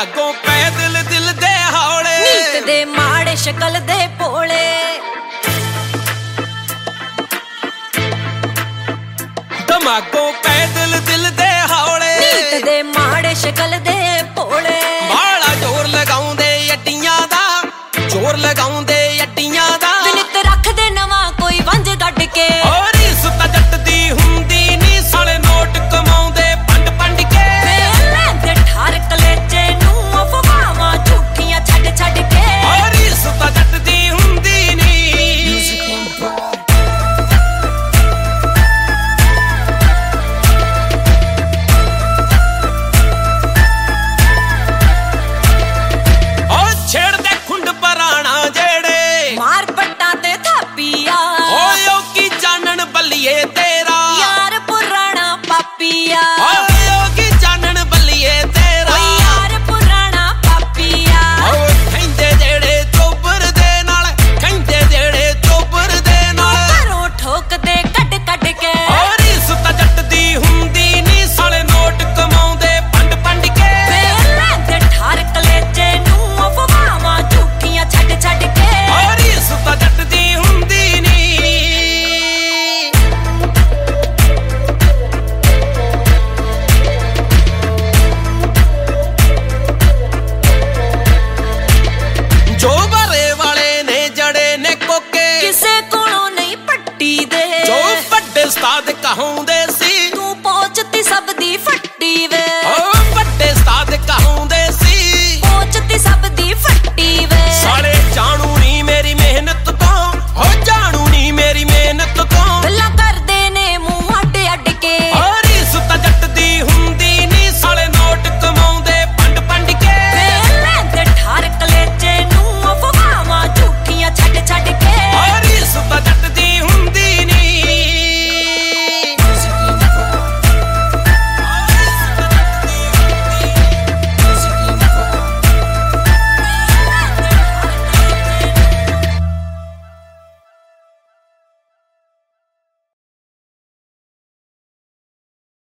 ਦਿਮਾਗੋਂ ਪੈ ਦਿਲ ਦੇ ਹੌਲੇ ਨੀਤ ਦੇ ਮਾੜੇ ਸ਼ਕਲ ਦੇ ਭੋਲੇ ਦਿਮਾਗੋਂ ਪੈ ਦਿਲ ਦੇ ਹੌਲੇ ਨੀਤ ਦੇ ਮਾੜੇ ਸ਼ਕਲ ਦੇ ਭੋਲੇ ਬਾਲਾ ਜ਼ੋਰ ਲਗਾਉਂਦੇ ਅੱਡੀਆਂ ਦਾ ਜ਼ੋਰ ਲਗਾਉਂਦੇ